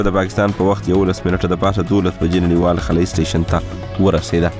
د پاکستان په وخت 11 منټه د پاسه 12 بجې نړیوال خلای سټیشن ته ورسېده.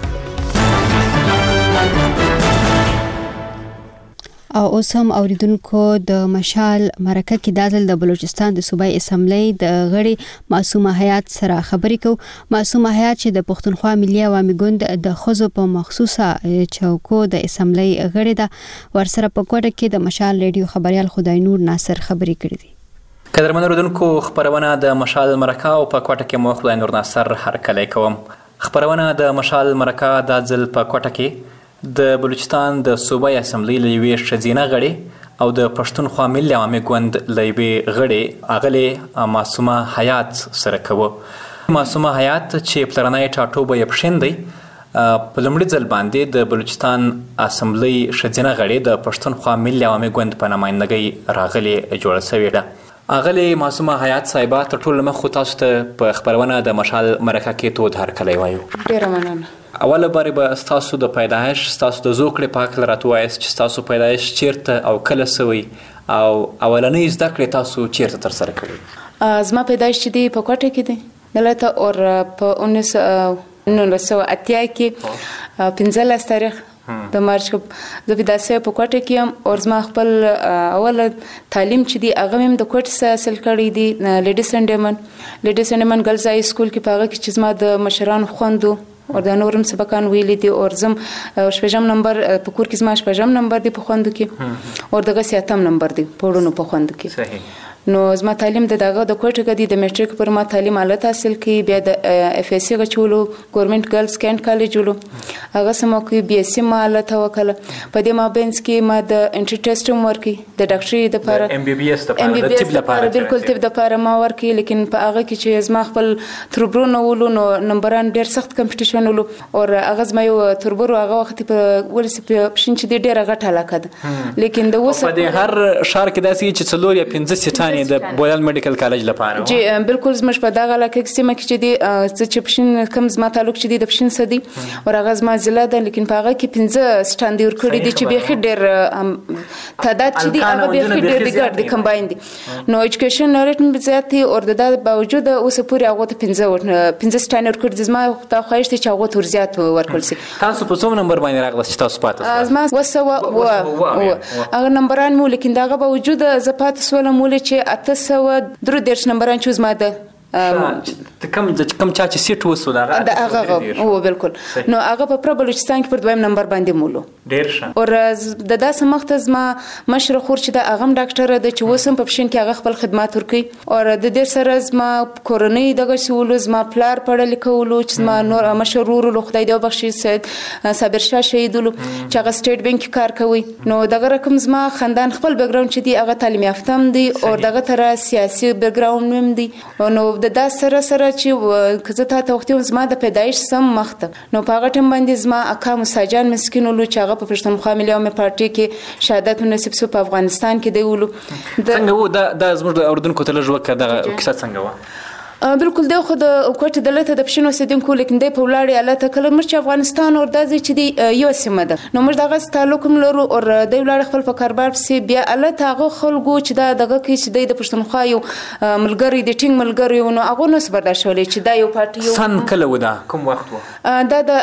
او اوس هم اوریدونکو د مشال مرکه کې د ځل د بلوچستان د صوبایي اسمبلی د غړي معصومه حیات سره خبرې کوو. معصومه حیات چې د پښتونخوا ملي عوامي ګوند د ښځو په مخصوصه چوکو د اسمبلی غړي ده. ورسره په کوټه کې د مشال ریډیو خبريال خدای نور ناصر خبرې کړې دي. قدرمن اوریدونکو، خبرونه د مشال مرکه او په کوټه کې مو خدای نور ناصر هرکلی کوم. خبرونه د مشال مرکه د ځل په کوټه کې د بلوچستان د صوبایي اسمبلی له یوې ښځینه غړي او د پښتونخوا ملي عوامي ګوند له یوې غړي اغلې معصومه حیات سره کوو. معصومه حیات چې پلرنی ټاټوبه پښین دی، په لومړي ځل باندې د بلوچستان اسمبلی ښځینه غړي د پښتونخوا ملي عوامي ګوند په نمایندګۍ راغلي جوړه شوې ده. اغلې معصومه حیات صاحبه، تر ټولو مخکې تاسو ته په خبرونه د مشال مرکه کې تود هرکلی وایو. ډېره مننه. اوله باره به ستاسو د پیدایش، ستاسو د زوکړې په هکله راته ووایاست چې ستاسو پیدایش چیرته او کله سوی او اولنۍ زده کړې تاسو چیرته ترسره کړې؟ زما پیدایش چې دی په کوټه کې دی دلته، اور په 1980 کې 15 تاریخ د مارچ زه پیدا شوې په کوټه کې یم. او زما خپل اوله تعلیم چې دی هغه مې د کوټې څخه حاصل کړی دی لیډي سنډمن ګرلز هائی سکول کې. په هغه کې چې زما د مشرانو خوندو او د نورم سبقان ویلي دي. او زم شپږم نمبر په کور کې، زما شپږم نمبر دی په خوندو کې، او دغه 7م نمبر دی په وړونو په خوندو کې. صحیح. نو زما تعلیم د دغه د کوټه کې دی د میټریک پر ما تعلیم اعلی تحصیل کې، بیا د اف اس سی غچولو ګورنمنت ګرلز کینټ کالج ولو، هغه سمو کې بي اس سی ما اعلی توکل. په دې ما بینس کې ما د انټری ټیسټ ورکي د ډاکټري د لپاره، ام بي بي اس د لپاره، بالکل طب د لپاره ما ورکي. لیکن په هغه کې چې زما خپل تربرونه ولو نو نمبران ډیر سخت کمپټیشن ولو، او هغه زما یو تربر هغه وخت په ولسی په شین چې ډیره غټه علاقه ده. لیکن د اوس په دې هر شهر کې داسې چې څلور یا 15 سټانې د بویل میډیکل کالج لپاره جی بالکل زموږ په دغه علاقه کې سیمه کې چې دی چې پښین کم زما تعلق چې دی د پښین سدي او هغه زما ضلع ده. لیکن په هغه کې 15 سټاند ور کړی دي چې به ډېر تعداد چې دی هغه به ډېر ډېر دی کمباین دي. نو ایجوکیشن ریټ مې زیات دی، او د باوجود اوس پورې هغه ته 15 سټاند ور کړی. زما ته خواهش دی چې هغه تور زیات ورکړل شي. تاسو په څوم نمبر باندې راغله چې تاسو پاتې؟ زما وسو هغه نمبران مو، لیکن دغه باوجود زه پاتې سولم ولې چې 833 نمبران چوز ماده کم چا چې سیټ وسو هغه او بالکل. نو هغه په بلوچستان کې پر 2م نمبر باندې مولو ډیر ښه. او د داسې مخت زما مشر خور چې د هغه ډاکټر د چې وسم په پښین کې هغه خپل خدمات ورکي. او د دې سره زما کورنۍ دغه سولو، زما پلار پړل کولو چې زما نور مشرور له خدای دی بخشي سید صابر شاه شهیدولو چې هغه سټیټ بانک کار کوي. نو دغه رقم زما خاندان خپل بیک ګراوند چې دی هغه تعلیم یافته هم دي، او دغه تر سیاسي بیک ګراوند هم دي. نو د سره چې کزه ته وختي زما د پیدایش سم مخته. نو په هغه ټیم باندې زما اکا مساجان مسکین ولو چې هغه په پښتونخوا ملي عوامي پارټي کې شهادت نصیب سو په افغانستان کې دی ولو. څنګه وو دا زموږ د اردن کوتل ژوکه د کیسه څنګه وو؟ بالکل دی خو د کوټه دلته د پښینو سیدونکو، لیکن دی په ولاړی اله کله مرچ افغانستان اور دازي چې دی یو سیمه ده. نو موږ دغه تعلق لرو، او دی ولاړ خپل په کاربار سي بیا اله تاغه خلکو چې دا دغه کې چې دی د پښتونخوا یو ملګری دی ټینګ ملګری نو هغه نو برداشت ولې چې دا یو پارټي یو سن کله ودا کوم وخت وو دا د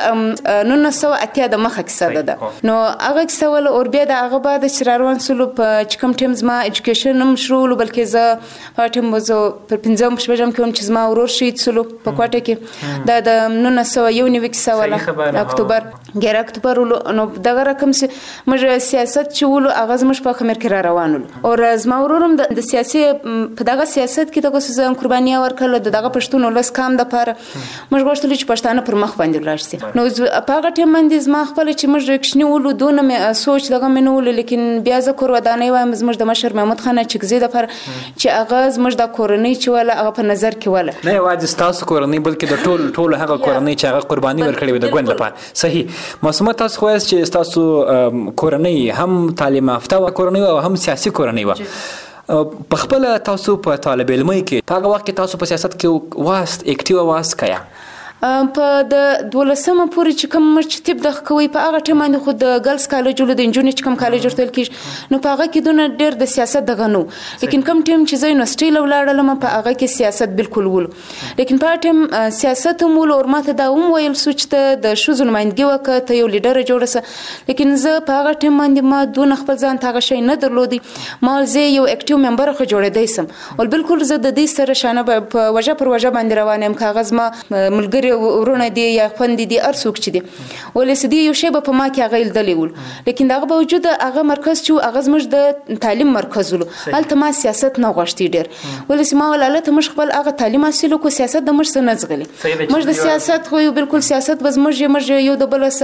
1980 د مخه کې ده. نو هغه کې سوال اور بیا د هغه بعد چې روان سلو په چکم ټیمز ما ایجوکیشن هم شروع بلکې زه ټیم وزو پر 15 شپږم کې چې ما ورور شهید سلو په کوټه کې دا د 1991 سواله اکتوبر 11 اکتوبر. نو دغه رقم چې موږ سیاست چولو هغه زموږ په خمر کې روانو، او زما ورورم د سیاسي په دغه سیاست کې دغه ځان قرباني ورکړه دغه پښتون ولس کام د پاره موږ غوښتل چې پښتانه پر مخ باندې لاړ شي. نو په هغه ټیم باندې زما خپل چې موږ کښنی ولو دونه مې سوچ دغه منو، لیکن بیا ذکر ودانې وایم زموږ د مشر محمود خان چکزي د پر چې هغه زموږ د کورنۍ چې ولا هغه په نظر کې ولا نه یوازې تاسو کورنۍ بلکې د ټول هغه کورنۍ چې هغه قرباني ورکړي وي د ګوند لپاره. صحیح. معصومه تاسو خو چې تاسو کورنۍ هم تعلیم یافته کورنۍ او هم سیاسي کورنۍ و، په خپل تاسو په طالب علمۍ کې په هغه وخت کې تاسو په سیاست کې واست اکټیو واست کیا؟ په د 12مه پورې چې کوم مرچ تیب د کوي په هغه ټیم باندې خو د ګرلز کالج ول د انجونی چې کوم کالج ورته کېږي نو په هغه کې دونه ډېر د سیاست دغه نو لیکن کوم ټیم چې زه یونیورسيټي لولاړم په هغه کې سیاست بالکل ول لیکن په ټیم سیاست مول او ماته دا ویل سوچ ته د شوزو نمائندګي وکړه ته یو لیډر جوړه سه لیکن زه په هغه ټیم باندې ما دون خپل ځان ته شي نه درلودي ما زه یو اکټیو ممبر خو جوړېدای سم او بالکل زه د دې سره شانه په وجه پر وجه باندې روانم کاغذ ما ملګری ورونه دي یا خوند دي ارڅوک چي دي ولې سدي یو شی په ما کې غیل دلیول لیکن دغه باوجود هغه مرکز چې هغه زموږ د تعلیم مرکز ول الته ما سیاست نه غوښتي ډیر ولې ما ولالته مش خپل هغه تعلیم حاصل کو سیاست د مش نه زغلي مش د سیاست خو بالکل سیاست بس مش یو د بل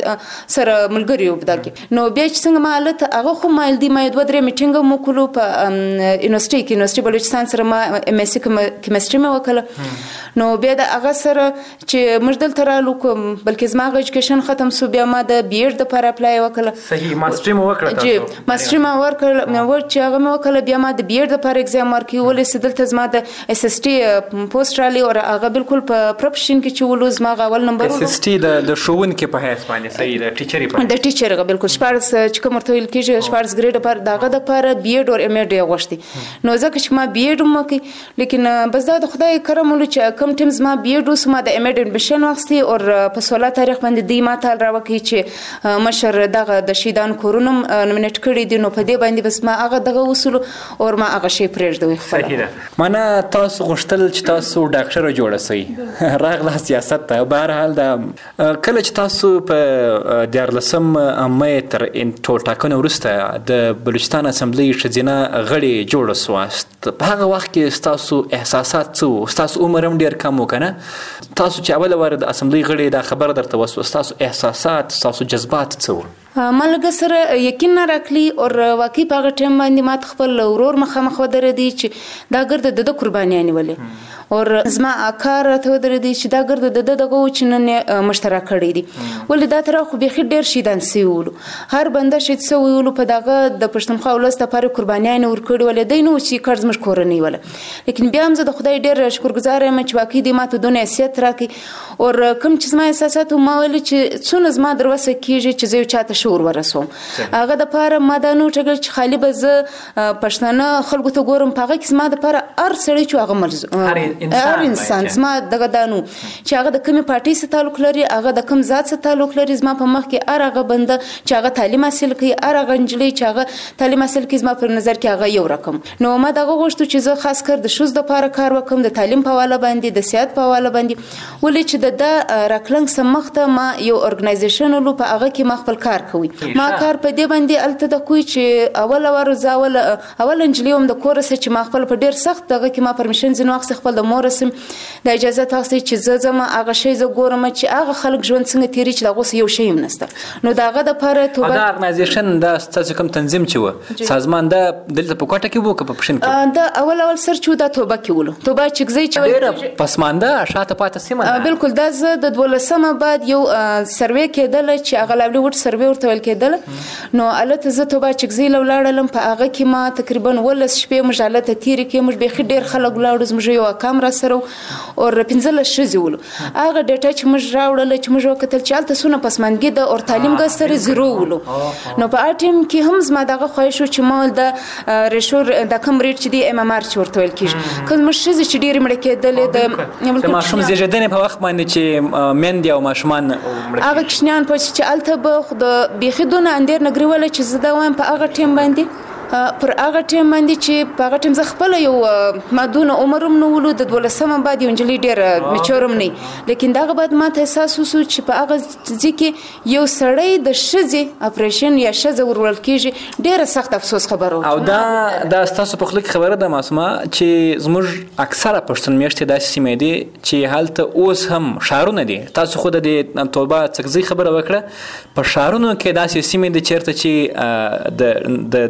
سره ملګری وبداګي نو بیا چې څنګه مالته هغه خو مال دی ما دوه درې میټینګ مو کولو په یونیورسيټي بلوچستان سره ما ام اس سی کیمستري مې وکړه نو بیا د هغه سره چې مجدل ترالو کوم بلکې زما ایجوکیشن ختم سو بیا ما د بي ایډ د پر اپلای وکړه صحیح ماستر مو وکړه تاسو ماستر ما ورکړ نو چې هغه مې وکړه بیا ما د بي ایډ د پر ایگزام ورکړ ولې سدل ته زما د اس اس ټي پوسټ رالي او هغه بالکل په پروفیشن کې چې ولوز ما غول نمبر اس اس ټي د شوون کې په هیڅ باندې صحیح د ټیچري په د ټیچر بالکل شپارس چې کوم ورته ویل کېږي شپارس ګریډ پر داغه د پر بي ایډ او ام ایډ غوښتي نو ځکه چې ما بي ایډ مو کوي لیکن بس دا د خدای کرم ول چې کم ټیمز ما بي ایډ وسما د ام ایډ ایډمیشن واخستي او په 16 تاریخ باندې دی ما تل راوکی چې مشر دغه د شیدان کورونم نومینټ کړی دی نو په دې باندې بس ما هغه دغه وصول او ما هغه شی پرېږدوي خپل صحیح ده معنا تاسو غوښتل چې تاسو ډاکټر جوړ شئ راغله سیاست ته بهر حال دا کله چې تاسو په 14 مې تر ټاکنو وروسته د بلوچستان اسمبلی شزینه غړي جوړ سواست په هغه وخت کې تاسو احساسات څه تاسو عمر هم ډیر کم وکنه تاسو چې اول واره د اسمبلی غړي دا خبر درته وسو تاسو احساسات تاسو جذبات څه مالګه سره یقین نه راکلی او واقعي په هغه ټیم باندې ما خپل ورور مخامخ ودرېدی چې دا ګرد د قربانیان ولې او زما اکار ته ودرېدی چې دا ګرد د دغه وچنن مشترک کړی دي ولې دا تر خو به ډیر شي دانسي ولو هر بنده شي څه ویلو په دغه د پښتونخوا ولست لپاره قربانیان ورکړي ولې دینو چې قرض مش کورنۍ ولا لیکن بیا هم زه د خدای ډیر شکرګزار یم چې واقعي د ماته دونه حیثیت راکې او کوم چې زما احساسات ما ول چې څونه زما دروسه کیږي چې زه چاته شور ورسوم هغه د پاره ما د نو ټګل چې خالی به زه پښتنه خلکو ته ګورم پغه کې زما د پاره ار سړی چې هغه مرز هر انسان زما دغه دانو چې هغه د کومه پارټي سره تعلق لري هغه د کوم ذات سره تعلق لري زما په مخ کې هغه بنده چې هغه تعلیم حاصل کوي هغه انجلۍ چې هغه تعلیم حاصل کوي زما په نظر کې هغه یو رقم نو ما دغه غوښتو چې زه خاص کر د شوز د پاره کار وکم د تعلیم په حواله باندې د سیاست په حواله باندې ولې چې د راکلنګ سمخته ما یو ارګنایزیشن لو په هغه کې ما خپل کار کوي ما کار په دې باندې الته د کوی چې اول ورزاول اول انجلیوم د کورس چې ما خپل په ډیر سخت دغه کې ما پرمیشن زنه واخ خپل د مورسم د اجازه تاسو چې زه زما هغه شی زه ګورم چې هغه خلک ژوند څنګه تیری چې دغه یو شی هم نسته نو دغه د پاره توبه دا ارګنایزیشن د تاسو کوم تنظیم چې و سازمان د دلته په کوټه کې وو که په پښین کې دا اول سر چې دا توبه کې ولو توبه چې گزي چې پسمانده شاته پاتې سیمه بالکل دا زه د 12 بعد یو سروې کېدل چې هغه لابلی وټ سروې ورته ول کېدل نو الته زه توبه چې گزي لولاړلم په هغه کې ما تقریبا ولس شپې مجالته تیری کې مش به ډیر خلک لاړو زموږ یو کامرا سره او پنځله شزي ولو هغه ډیټا چې مش راوړل چې مش وکتل چې الته سونه پسمانګي د اور تعلیم ګستر زیرو ولو نو په اټیم کې هم زما دغه خواهش چې مال د ریشور د کم ریټ چې دی ام ام ار چې ورته ویل کیږي کله مش شزي چې ډیر مړ کېدل د ماشوم زیږیدنې په وخت باندې چې مندي او ماشومان هغه کښنیان په چې الته به د بيخدونه اندر نګریول چې زده وایم په هغه ټیم باندې پر هغه ټیم باندې چې په هغه ټیم ز خپل یو مادونه عمرم نو ولود د 12 بعد یو انجلی ډیر میچورم نه لیکن دغه بعد ما ته احساس وسو چې په هغه ځکه یو سړی د شزي اپریشن یا شزه ورول کیږي ډیر سخت افسوس خبرو او دا تاسو په خلک خبره ده معصومه چې زموږ اکثره پښتون میشته د سیمې دي چې حالت اوس هم شارونه دي تاسو خود د توبه څخه خبره وکړه په شارونو کې د سیمې دي چیرته چې د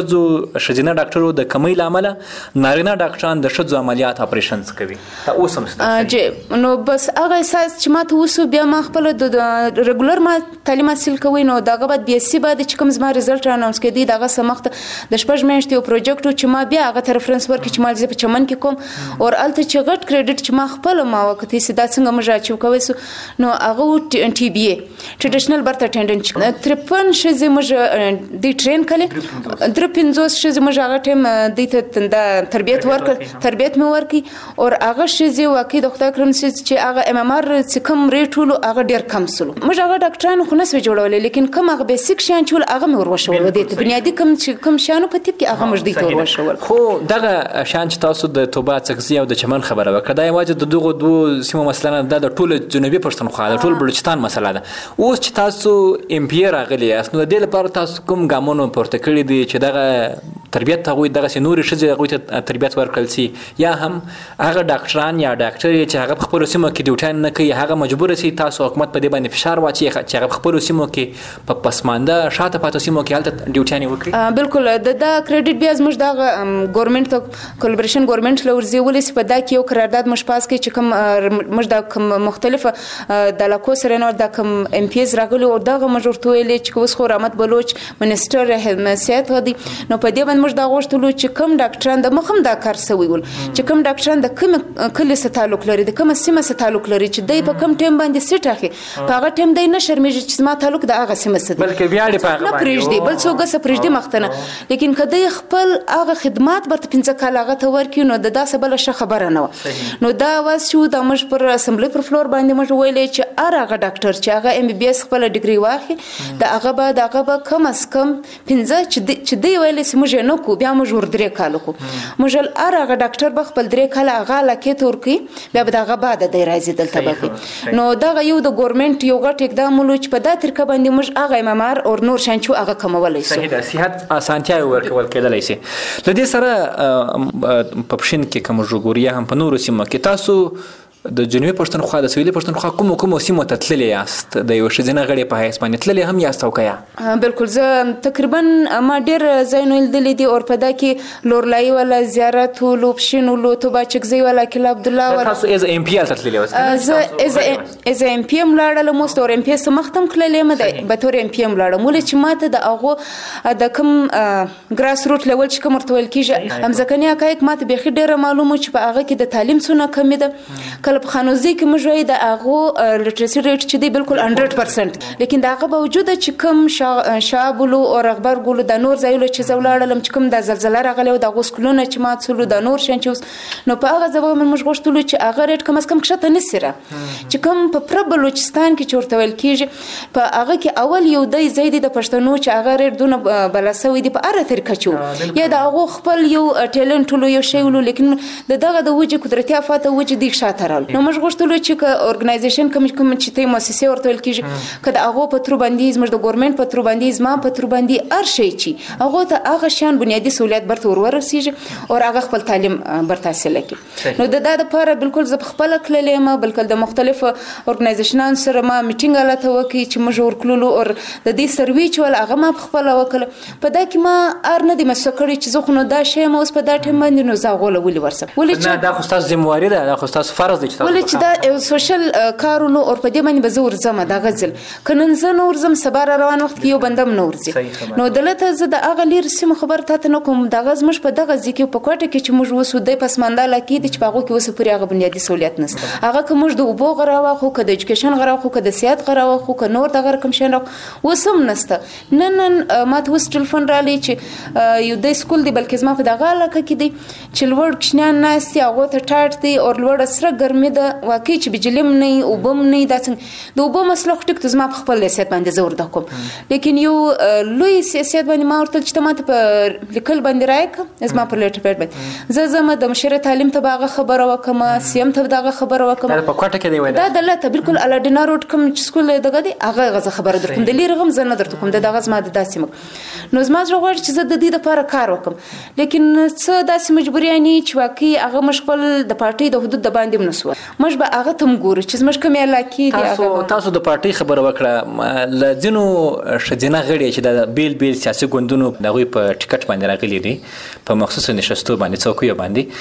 ښځینه ډاکټرو د کمۍ له امله نارینه ډاکټران د ښځو عملیات اپریشنز کوي دا اوس هم شته نو بس هغه احساس چې ما ته اوس بیا ما خپل د ریګولر ما تعلیم حاصل کوي نو دغه بعد بي اس سي بعد چې کوم زما رزلټ اناونس کړي دغه سمخت د شپږ میاشتې یو پروجیکټ چې ما بیا هغه ته ریفرنس ورکړي چې ما زه په چمن کې کوم او الته چې غټ کریډټ چې ما خپل ما وخت یې سدا څنګه موږ اچو کوي نو هغه ټي بي اي ټریډیشنل برث اټینډنټ 53 شې موږ د ټرین کړي در 50 شې موږ هغه ټیم د تربیت مې ورکړي او هغه شې واقعي د خدای کرم چې هغه ام ام ار چې کوم ریټولو هغه ډیر کم سلو موږ هغه ډاکټرانو خو نسوي جوړولې لیکن کوم هغه بیسیک شان چې هغه مې وروښول د بنیادی کوم شانو په تیپ کې هغه موږ دې ته وروښول خو دغه شان چې تاسو د توبه څکزي او د چمن خبره وکړه دا یوازې د دغه دوه سیمو مثلا د ټول جنوبي پښتونخوا د ټول بلوچستان مسله ده اوس چې تاسو ام پی راغلی یاست نو د دې لپاره تاسو کوم ګامونه پورته کړی دي چې دغه تربیت هغوی دغه نورې ښځې هغوی ته تربیت ورکړل شي یا هم هغه ډاکټران یا ډاکټر چې هغه په خپلو سیمو کې ډیوټیان نه کوي هغه مجبوره شي تاسو حکومت په دې باندې فشار واچوي چې هغه په خپلو سیمو کې په پسمانده شاته پاتې سیمو کې هلته ډیوټیانې وکړي بالکل دا کریډټ بیا زموږ د ګورنمنت ته کولابریشن ګورنمنت له ورځي ولې په دا کې یو قرارداد مش پاس کې چې کوم موږ د کوم مختلفه د علاقو سره نو د کوم ام پی اس راغلي او دغه مجورتو ویلې چې اوس خو رحمت بلوچ منسټر صحت غدي نو په دې باندې موږ دا غوښتلو چې کوم ډاکټران د مخم دا کار سوي ول چې کوم ډاکټران د کوم کلی سره تعلق لري د کوم سیمه سره تعلق لري چې دای په کوم ټیم باندې سیټ اخی په هغه ټیم دای نه شرمېږي چې ما تعلق د هغه سیمه سره بلکې بیا دې په هغه باندې پرېږدي بل څوک سره پرېږدي مختنه لیکن کله خپل هغه خدمات برته 15 کال هغه ته ورکړي نو د داسه بل شه خبره نه نو دا واس شو د مش پر اسمبلی پر فلور باندې مش ویلې چې هغه ډاکټر چې هغه ام بي بي اس خپل ډیګري واخی د هغه به کم از کم 15 چې دی ویلې سمجه نو کو بیا موږ ور درې کال کو مجل هغه ډاکټر به خپل درې کال هغه لکه تورکی بیا به دغه بعد د راځي دلته بکی نو دغه یو د ګورنمنت یو غټ اقدام ولو چې په دا طریقه باندې موږ هغه امامار او نور شانچو هغه کمولای شو صحیح ده صحت اسانتیا ورکول کېدلای شي د دې سره په پښین کې کوم جوړوریا هم په نورو سیمو کې تاسو د جنوبي پښتونخوا د سویلي پښتونخوا کوم سیمو ته تللی یاست د یو ښځینه غړي په حیث باندې تللی هم یاست او که بالکل زه تقریبا ما ډیر ځایونه لیدلي دي او په دا کې لورلای ولا زیارت ولو پښین ولو توبه چکزی ولا کله عبد الله ولا تاسو از ام پی ال تللی یاست از ام پی ام لاړل مو ستور ام پی اس مختم کړلې مده به تور ام پی ام لاړم ولې چې ماته د هغه د کوم ګراس روټ لیول چې کوم ورتول کیږي هم ځکنه حقایق ماته به ډیره معلومه چې په هغه کې د تعلیم څونه کمی ده کله په خانوزي کې موږ وایي د هغه لټریسي ریټ چې دی بالکل 100% لیکن دا هغه باوجود چې کوم شابلو او رغبر ګولو د نور ځایلو چې زولړلم چې کوم د زلزلہ راغلی او د غوسکلونه چې ما څلو د نور شان چې نو په هغه ځبه موږ غوښتلو چې هغه ریټ کم از کم کښته نسره چې کوم په پر بلوچستان کې چورته ویل کیږي په هغه کې اول یو د زیدي د پښتنو چې هغه ریټ دونه بلاسوي دی په اړه طریقه چو یا د هغه خپل یو ټیلنټ ولو یو شی ولو لیکن دغه د وجه قدرتي افاته وجه دی شاته نو موږ غوښتلو چې اورګنایزیشن کوم چې ته مؤسسه ورته ویل کیږي کله هغه په تر باندې زموږ د ګورنمنت په تر باندې زما په تر باندې هر شي چې هغه ته هغه شان بنیادی سہولیت برته ورسیږي او هغه خپل تعلیم برته حاصل کړي نو د دا لپاره بالکل ز خپل کللې ما بالکل د مختلف اورګنایزیشنان سره ما میټینګ الاته وکي چې موږ ورکلو او د دې سروي چې ول هغه ما خپل وکړه په دا کې ما ار نه دي مسکړي چې زه خو نو دا شی ما اوس په دا ټیم باندې نو زاغول ولې ورسم ولې چې دا خو تاسو ذمہواری ده دا خو تاسو فرض دي ولې چې دا سوشل کارونو او په دې باندې بزور زما دا غزل کنن زه نور زم سبا روان وخت کې یو بندم نور زی نو دلته زه د اغه لیر سیم خبر ته نه کوم دا غز مش په دغه ځکه په کوټه کې چې موږ وسو د پسماندا لکې د چپاغو کې وسو پرې هغه بنیادی سہولیت نشته هغه کوم موږ د اوبو غراوه خو د ایجوکیشن غراوه خو د سیاحت غراوه خو نور د غر کوم شنه وسم نشته نن ما ته وس ټلیفون را لې چې یو د سکول دی بلکې زما په دغه لکه کې دی چې لوړ کښنان ناستي هغه ته ټاټ دی او لوړ سره ګرمي ده واقعي چې بجلم نه او بم نه دا څنګه د وبو مسله ټیک ته زما په خپل سیاست باندې زور د کوم لیکن یو لوی سیاست باندې ما ورته چې ماته په لیکل باندې رايک زما په لیټر پیډ باندې زما د مشره تعلیم ته باغه خبره وکم سیم ته دغه خبره وکم په کوټه کې دی وای دا دلته بالکل الاډینا روډ کوم سکول دغه دی هغه غزه خبره درکوم د لیر غم زنه درته کوم دغه زما د داسې نو زما زړه غواړي چې زه د دې لپاره کار وکم لیکن څه داسې مجبوریانی چې واقعي هغه مشغول د پارټي د حدود د باندې منسو شو موږ به هغه ته ګورو چې موږ کوم علاقې دي. تاسو د پارټي خبره وکړه ل ځینو شجنه غړي چې د بیل بیل سیاسي ګوندونو دغه په ټیکټ باندې راغلي دي په مخصوص نشستو باندې څوکیو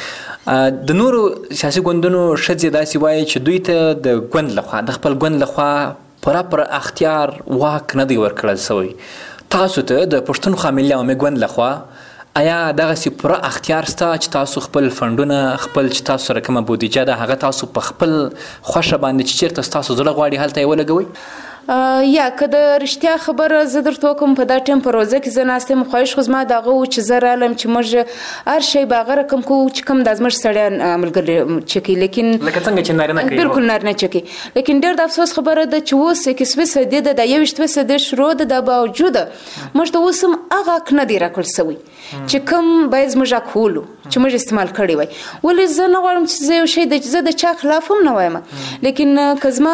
باندې د نورو سیاسي ګوندونو شجې داسې وایي چې دوی ته د ګوند لخوا د خپل ګوند لخوا پر اختیار واک نه دی ورکړل شوی. تاسو ته د پښتونخوا ملي عوامي ګوند لخوا آیا دغه پر اختیار ستا چې تاسو خپل فندونه خپل چې تاسو رقم بودیجه ده هغه تاسو په خپل خوښه باندې چې چیرته تاسو زړه غواړي هلته یې ولګوئ؟ یا که د رښتیا خبره زه درته وکړم په دا ټایم په روزه کې زه ناست یم خواهش خو زما دغه و چې زه رالم چې موږ هر شی به هغه رقم کوو چې کوم دا زموږ سړیان ملګري چې کوي لیکن لکه څنګه چې نارینه کوي بالکل نارینه چې کوي لیکن ډېر د افسوس خبره ده چې اوس 21% ده د 21% شروع ده د باوجود موږ ته اوس هم هغه حق نه دی راکړل شوی چې کوم باید زموږ حق ولو چې موږ استعمال کړی وای. ولې زه نه غواړم چې زه یو شی زه د چا خلاف هم نه وایم لیکن که زما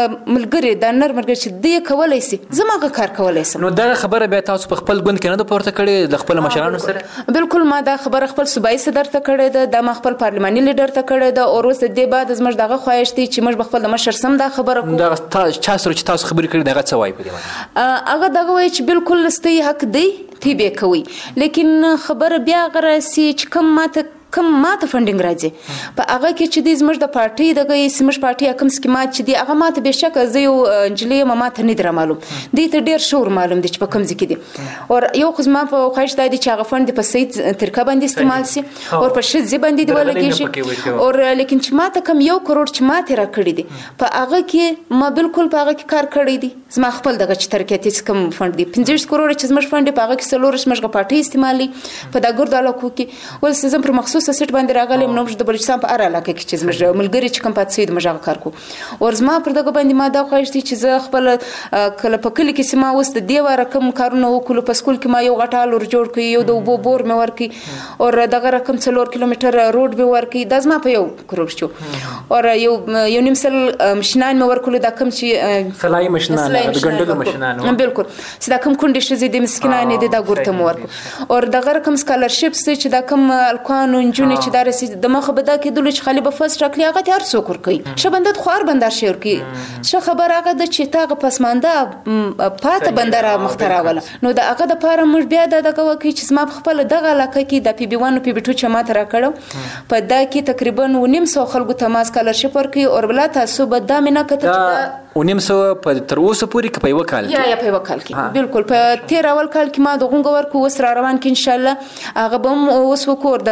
ملګري دا نر ملګري چې دی کولای شي زما هغه کار کولای شم. نو دا خبره بیا تاسو په خپل ګوند کې نه ده پورته کړې د خپل مشرانو سره؟ بالکل ما دا خبره خپل صوبایي صدر ته کړې ده د ما خپل پارلماني لیډر ته کړې ده او اوس د دې بعد زموږ دغه خواهش دی چې موږ خپل د مشر سم دا خبره کوو. دا چا سره چې تاسو خبرې کړې دغه څه وایي په دې باندې؟ هغه دغه وایي چې بالکل لستي حق دی تی به کوي لیکن خبره بیا غره سي چې کوم ماته فندینګ راځي په هغه کې چې د زموږ د پارټي دغه سیمش پارټي کوم سکیمات چې دی هغه ماته به شک زه یو انجلې ماته نه در معلوم دي ته ډیر شور معلوم دي چې په کوم ځکه دي او یو خو ما په خواهش دی چې هغه فند په صحیح طریقه باندې استعمال سي او په شې ځې باندې دی ولګي او لیکن چې ماته کم 1 کروڑ چې ماته را کړی دي په هغه کې ما بالکل په هغه کې کار کړی دي زما خپل دغه چې ترکیاتي کم فند دي 15 کروڑ چې زموږ فند په هغه کې سلورش مشغه پارټي استعمالي په دا ګرد علاقو کې ول سیزم پر مخصوص سیټ باندې راغلم نو د بلوچستان په اړه علاقه کې چې زموږ ملګری چې کوم پاتې د مجاغ کار کو او زما پر دغه باندې ما دا خواهش دي چې زه خپل کله په کلی کې سما وست دی و رقم کارونه وکړو په سکول کې ما یو غټال ور جوړ کړی یو د وبو بور مې ورکی او دغه رقم 4 کیلومتر روډ به ورکی د زما په یو کروڑ شو او یو نیم سل مشنان مې ورکول دا کم چې سلای مشنان د ګندلو مشنان بالکل چې دا کم کونډې شې د مسکینانه دي دا ګورته مو ورکو او دغه رقم سکالرشپ چې دا کم الکوانو انجونې چې دا رسید د مخه به دا کېدل چې خالي به فرست راکلی هغه هر څوک ورکوي شبندت خوار بندر شیر کی څه خبر هغه د چې تاغه پسمانده پاته بندر مخترا ولا نو دا هغه د پاره مش بیا دغه وکی چې ما خپل دغه علاقه کې د پی بی 1 او پی بی 2 چې ما تر کړو په دا کې تقریبا 900 خلکو تماس سکالرشپ ورکوي او بل تاسو به دا مینه کته و نیم سو په تر اوسه پورې کې په یو کال کې یا په یو کال کې بالکل په 13 اول کال کې ما د غونګ ورکو وس را روان کې ان شاء الله هغه بم اوس وکور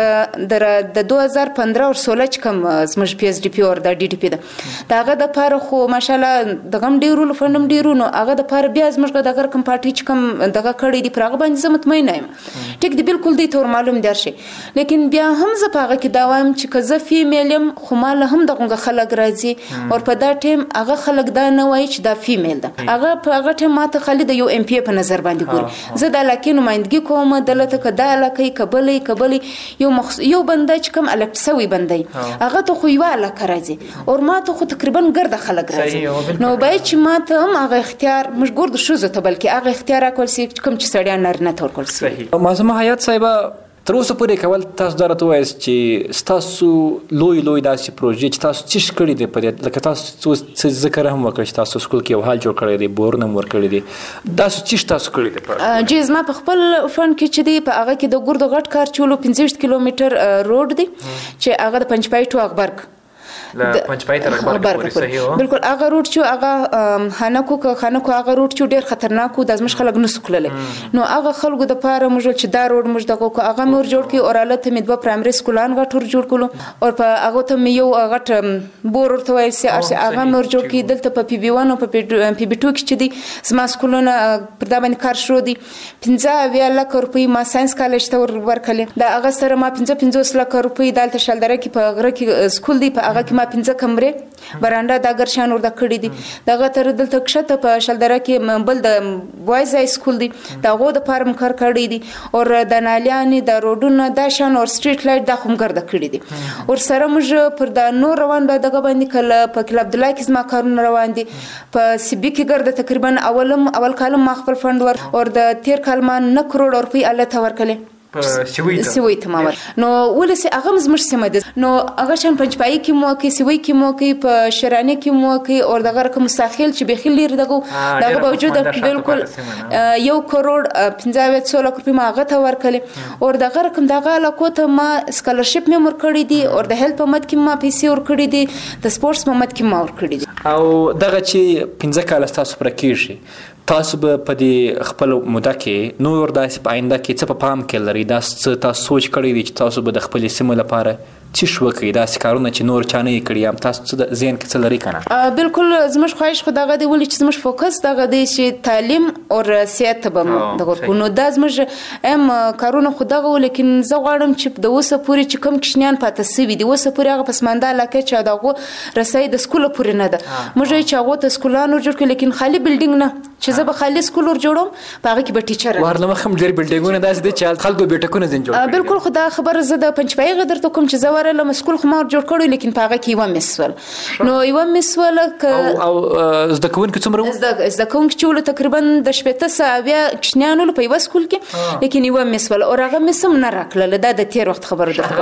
د 2015 او 16 کم زموږ پی ایس ډی پی اور د ډی ډی پی دا هغه د پاره خو ماشاءالله د غم ډیرو فندم ډیرو نو هغه د پاره بیا زموږ د غر کم پارټي چې کم دغه کړی دی پرغه باندې زه مطمئن یم ټیک دی بالکل دی تور معلوم درشي لیکن بیا هم زه پاغه کې دا وایم چې که زه فیمیلم خو مال هم دغه خلک راځي او په دا ټیم هغه خلک دا نه وای چې دا فیمیل ده هغه په هغه ټیم ماته خالد یو ام پی په نظر باندې ګوري زه د علاقې نمائندګي کوم دلته کدا علاقې قبلي یو بنده چې کوم الکټ سوی بنده هغه ته خو یو علاقه راځي او ما ته خو تقریبا ګرد خلک راځي نو باید چې ماته هم هغه اختیار مش ګورد شوزه ته بلکې هغه اختیار کول سي کوم چې سړیا نارینه تور کول سي معصومه حیات صاحب تر اوسه پورې کول تاسو درته وایي چې تاسو لوی داسې پروژې چې تاسو چیش کړی دی په دې لکه تاسو څه ذکر هم وکړ چې تاسو سکول کې یو حال جوړ کړی دی بورنم ور کړی دی تاسو چیش تاسو کړی دی جیز ما په خپل فن کې چې دی په هغه کې د ګردو غټ کار چولو 15 کیلومتر روډ دی چې هغه د پنځپای ټو اخبارک لا پنځپای تر اخبار پورې صحیح و بالکل هغه روټ چې هغه خانکو هغه روټ چې ډیر خطرناک و د ازمش خلک نو سکلل نو هغه خلکو د پاره موږ چې دا روټ موږ دغه هغه مور جوړ کی اور الته مې دوه پرایمري سکولان غټور جوړ کولو او په هغه ته مې یو غټ بور ورته وایي چې هغه مور جوړ کی دلته په پی بی 1 او په پی بی 2 کې چې دي سما سکولونه پر دا باندې کار شروع دي 15 لک روپۍ ما ساينس کالج ته ورکړل دا هغه سره ما 15 لک روپۍ دلته شلدره کې په غره کې سکول دی په هغه کې ما 15 کمرې برانډه د ګرشان ور د کړی دي دغه تر دلته کښته په شلدره کې بل د بوایز های سکول دی دغه د فارم کار کړی دي او د نالیانې د روډونو د شان او سټریټ لایټ د هم ګرځ کړی دي او سره موږ پر د نور روان به دغه باندې کله په کلب عبد الله کې زما کارونه روان دي په سی بي کې ګرځ تقریبا اول کال ما خپل فند ور او د 13 کال ما 9 کروڑ روپۍ الله ته ورکړل سیوی ته ماور نو ولسی هغه زموږ سیمه ده نو هغه شان پنځپای کې مو کې سیوی کې مو کې په شرانه کې مو کې اور دغه رقم مستاخیل چې بخیل لري دغه باوجود بالکل 1 کروڑ 15 لک روپۍ ما هغه ته ورکړي اور دغه رقم دغه علاقو ته ما سکالرشپ مې ورکړي دي اور د هیلث په مد کې ما پیسې ورکړي دي د سپورتس په مد کې ما ورکړي دي او دغه چې 15 کال تاسو پر کېږي تاسو به په دې خپل موده کې نور داسې په آینده کې څه په پام کې لري دا څه تاسو سوچ کړی دی چې تاسو به د خپلې سیمې لپاره څه شو کوي داسې کارونه چې نور چا نه یې کړي هم تاسو څه د ذهن کې څه لري کنه بالکل زموږ خواهش خو دغه دی ولې چې زموږ فوکس دغه دی چې تعلیم او صحت به دغه کو نو دا زموږ کارونه خو دغه ولیکن زه غواړم چې د اوسه پورې چې کوم کشنیان پاتې سوي دي اوسه پورې هغه پسمانده علاقه چې دغه رسای د سکول پورې نه ده موږ چې هغه ته سکولانو جوړ کړي لیکن خالی بلډینګ نه چې زه به خالی سکول ور جوړوم په هغه کې به ټیچر ورلمه هم ډېر بلډینګونه داسې دي چې خلکو بیٹکونه ځین جوړ بالکل خو دا خبر زه د پنځپای غدر ته کوم چې زه ورلم سکول خو جوړ کړو لیکن په هغه کې یو مسول نو یو مسول او زده کوونکي څومره زده کوونکي چې تقریبا د شپته ساویا کشنیانو په یو سکول کې لیکن یو مسول او هغه مسم نه راکړل دا د تیر وخت خبره ده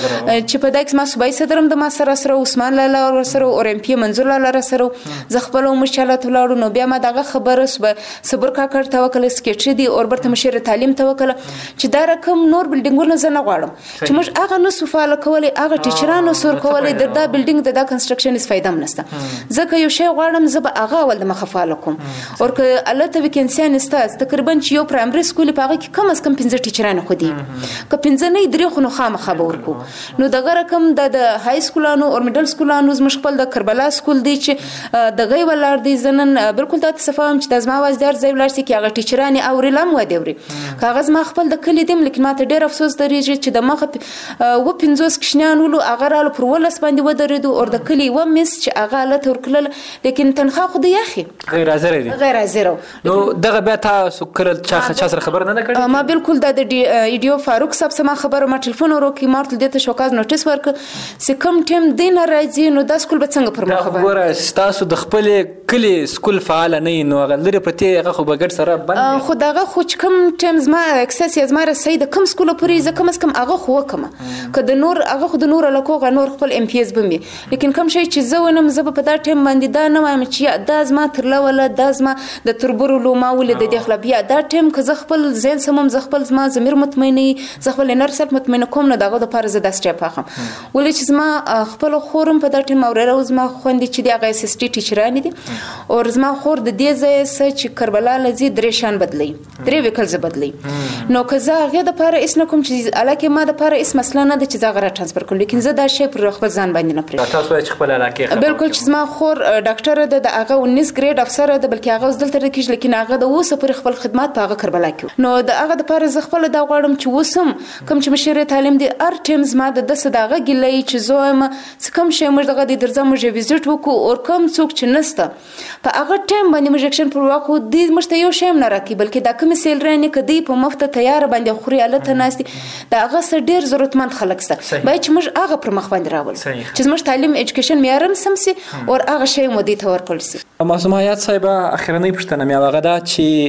چې په داکس ما صوبای صدرم د ما سره عثمان لاله سره او ام پی منظور لاله سره ز خپل مشکلات ولاړو نو بیا ما دغه خبره صبر کا کړ توکل سکیټری دی او برته مشیر تعلیم توکل چې دا رقم نور بلډینګونه زنه غواړم چې موږ هغه نو سفاله کولې هغه ټیچرانو سور کولې د دا بلډینګ د دا کنستراکشن اس فائدہ نشته ځکه یو شی غواړم زه به هغه ول د مخفاله کوم او که الله ته وکینسیا نسته تقریبا چې یو پرایمري سکول په هغه کې کم از کم 15 ټیچران خو دي که 15 نه درې خو نو خامخا به ورکو نو دغه رقم د های سکولانو او میډل سکولانو زموږ خپل د کربلا سکول دی چې دغه ولر دی زنن بالکل د تصفام چې د زما وازدار ځای ولر سي کې هغه ټیچران او رلم و دی وري کاغذ ما خپل د کلی دیم لیکن ماته ډیر افسوس درېږي چې د مخه و 15 کشنیان ولو هغه رال پر ولس باندې ودرېدو او د کلی و مس چې هغه له تورکل لیکن تنخواه خو دی اخی غیر حاضر دي غیر حاضر نو دغه بیا تاسو کړل چا سره خبر نه کړی ما بالکل د ایډیو فاروق صاحب سره خبر ما ټلیفون وروکي مارتل دته شوکاز نوټیس ورک چې کم ټیم دین راځي نو د سکول به څنګه پر مخ خبر ګوره تاسو د خپل کلی سکول فعال نه نو غلری پرته هغه خو بغیر سره باندې خو دغه خو کم ټیم زما اکسس یا زما رسید کم سکول پورې ز کم از کم هغه خو کم که د نور هغه خو د نور لکو نور خپل ام پی اس بمي لیکن کوم شي چې زه ونم زه په دا ټیم باندې دا نه وایم چې دا زما ترلا ولا دا زما د تربورو لوما ول د دخل بیا دا ټیم که زه خپل ځین سمم زه خپل زما ضمیر مطمئنی زه خپل انر سیلف مطمئن کوم نه دغه د پاره زه د سټیپ اخم ولې چې زما خپل خورم په دا ټیم اوره زما خوندې چې دی هغه اس ټي ټیچران دي او زما خور د دې ځای چې کربلا لذي درېشان بدلی درې وکل ز بدلی نو که زه هغه د پاره اس نه کوم چې الکه ما د پاره اس مسله نه د چې زه غره ترانسفر کوم لیکن زه دا شی پر خپل ځان باندې نه پرې تاسو چې خپل علاقه بالکل چې زما خور ډاکټر ده د هغه 19 ګریډ افسر ده بلکې هغه دلته راکېږي لیکن هغه د اوسه پر خپل خدمات په هغه کربلا کې نو د هغه د پاره ز خپل دا غواړم چې وسم کوم چې مشیر تعلیم دي ار ټیمز ما د دغه ګلې چې زوم کوم شی موږ دغه د درځه موږ ویزټ وکړو او کوم څوک چې نسته په هغه ټیم باندې موږ اکشن پر واکو د مشته یو شی نه راکې بلکې دا کوم سیلرانه کدی په مفته تیار باندې خوري الله ته ناستي دا هغه سره ډیر ضرورتمند خلک سره باید چې موږ هغه پر مخ باندې راول چې موږ تعلیم ایجوکیشن معیارم سمسي او هغه شی مو دي ته ورکول سي معصومه حیات صاحب اخرنۍ پوښتنه مې هغه ده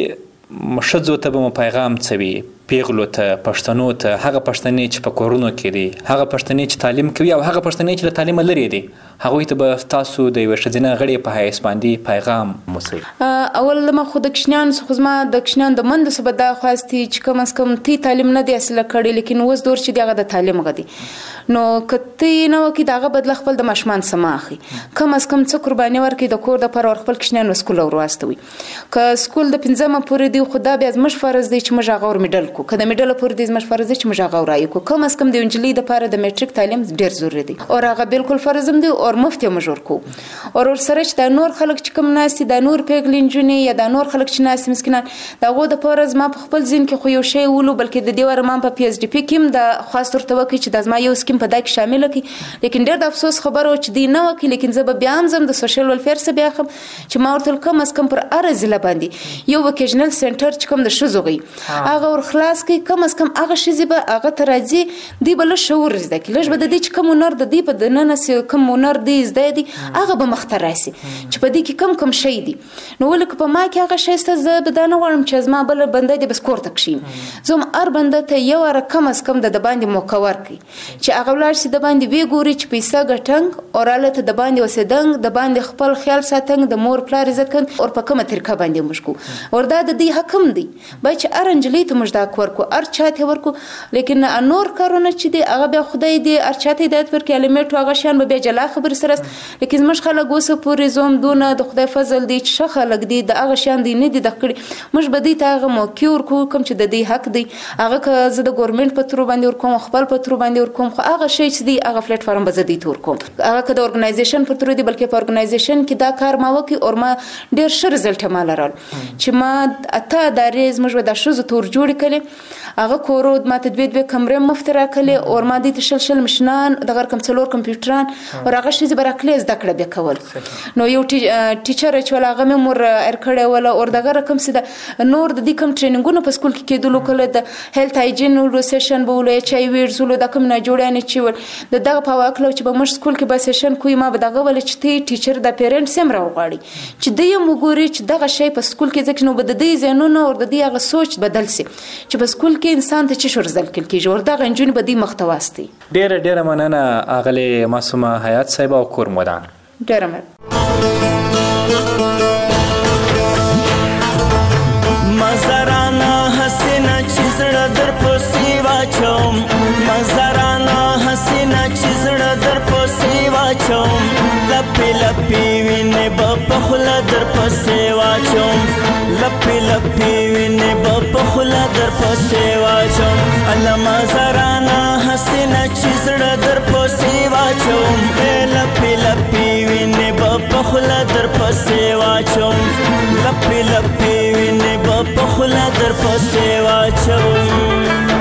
چې مشځو ته به پیغام څوي پیغلو ته پښتنو ته هغه پښتنې چې په کورونو کې دي هغه پښتنې چې تعلیم کوي او هغه پښتنې چې له تعلیم لري دي هغه ته به تاسو د یو شذینه غړي په حیث باندې پیغام موسی اول ما خود کشنیان خو ما د کشنیان د مند سبا د خواستي چې کم از کم تی تعلیم نه دی اصله کړي لیکن اوس دور چې دغه د تعلیم غدي نو کته نو کې دغه بدل خپل د مشمان سماخي کم از کم څه قرباني ورکړي د کور د پر خپل کشنیان سکول ورواستوي ک سکول د 15 پورې دی خدا بیا زمش فرض دی چې مجا غور میډل کو کله میډل پورې دی زمش فرض دی چې مجا غور راي کو کم از کم د انجلۍ د پاره د میټریک تعلیم ډیر ضروري دی او هغه بالکل فرضم دی او مفت مجور کو او سره چې د نور خلک چې کم ناسي د نور پیغلین جونې یا د نور خلک چې ناسي مسکینان دغه د پاره ما په خپل ځین کې خو یو شی ولو بلکې د دې ورمان په پی ایچ ډی پی کې د خاص تر توګه چې د زما یو سکیم په دای کې شامل کی لیکن ډېر د افسوس خبره و چې دی نه وکي لیکن زه به بیا هم زم د سوشل ویلفیر سره بیا خم چې ما ورته کم از کم پر ارزله باندې یو وکیشنل سنټر چې کوم د شوزوغي هغه ورخلا خلاص کړي کم از کم هغه ښځې به هغه ته راځي دوی به لږ شعور زده کړي لږ به د دې چې کوم هنر د دوی په دننه کوم هنر دی زده دي هغه به مخته راسي چې په دې کې کم شی دي نو ولې که په ما کې هغه شی شته زه به دا نه غواړم چې زما بله بنده دې بس کور ته کښېني زه هم هر بنده ته یو واره کم از کم د باندې موقع ورکړي چې هغه ولاړ شي د باندې ویې ګوري چې پیسه ګټنګ اور هلته د باندې اوسېدنګ د باندې خپل خیال ساتنګ د مور پلار عزت کړنګ اور په کومه طریقه باندې موږ کوو اور دا د دې حق هم دی باید چې هر نجلۍ ته موږ دا حق ورکړو هر چا ته ورکړو لیکن نور کارونه چې دی هغه بیا خدای دې هر چا ته هدایت ورکړي الیمیټ هغه شیان به بیا جلا خبرې سره لیکن زموږ خلک اوسه پورې زوم دونه د خدای فضل دی چې ښه خلک دي د هغه شیان دی نه دي دغه کړي موږ به دوی ته هغه موقع ورکوو کوم چې د دوی حق دی هغه که زه د ګورمنټ په ترو باندې ورکوم خپل په ترو باندې ورکوم خو هغه شی چې دی هغه پلیټ فارم به زه دوی ته ورکوم هغه که د ارګنایزیشن په ترو دی بلکې په ارګنایزیشن کې دا کار ما وکړي او ما ډېر ښه رزلټ ما لرل چې ما اته ادارې زموږ به دا ښځو ته ورجوړې کړې هغه کورو ما ته دوې کمرې مفت راکړلې او ما دوی ته شل مشنان دغه کم څلور کمپیوټران او هغه ښځې به راکړلې زده کړه بیا کول نو یو ټیچر چې ولا هغه مې مور ایر کړی ولا او دغه رقم سي د نور د دې کم ټریننګونو په سکول کې کېدلو کله د هیلث هایجین ولو سیشن به ولو چای ویرز ولو د کوم نه جوړانه چې ول د دغه په واکلو چې به موږ سکول کې به سیشن کوی ما به دغه ول چې تی ټیچر د پیرنټ سم راوغاړي چې د یو مګوري چې دغه شی په سکول کې ځکه نو به د دې زینونو او د دې هغه سوچ بدل سي چې په سکول کې انسان ته چې شورزل کېږي او دغه انجن به دې محتواستي ډېره مننه اغلې معصومه حیات صاحب او کور مدان ډېره مننه مزرانا حسینا چې زړه در پسې واچوم مزرانا حسینا چې زړه در پسې واچوم لپې لپې وینې به په خوله در پسې واچوم لپې لپې وینې به په خوله در پسې واچوم الله مزرانا حسینا چې زړه در پسې واچوم لپې لپې وینې به په خوله در پسې واچوم لپې لپې وینې به په خوله در پسې واچوم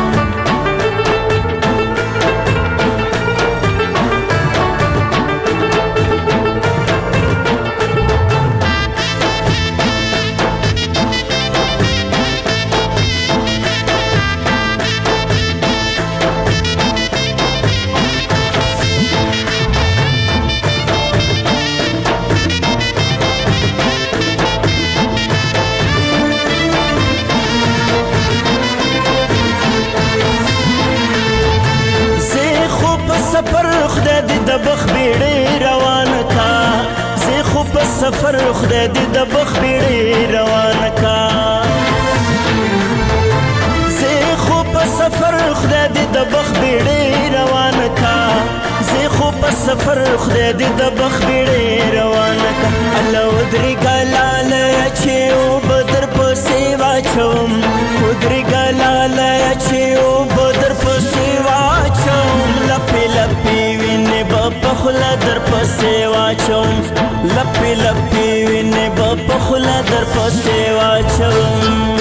سفر خدای دې د بخ بیړې روان کا زه خو په سفر خدای دې د بخ بیړې روان کا زه خو په سفر خدای دې د بخ بیړې روان کا الله ودري ګلال چې او بدر پسې واچوم ودري ګلال چې او بدر پسې واچوم لپې لپې وینې په خوله در پسې واچوم لپې لپې وینې به په خوله در پسې واچوم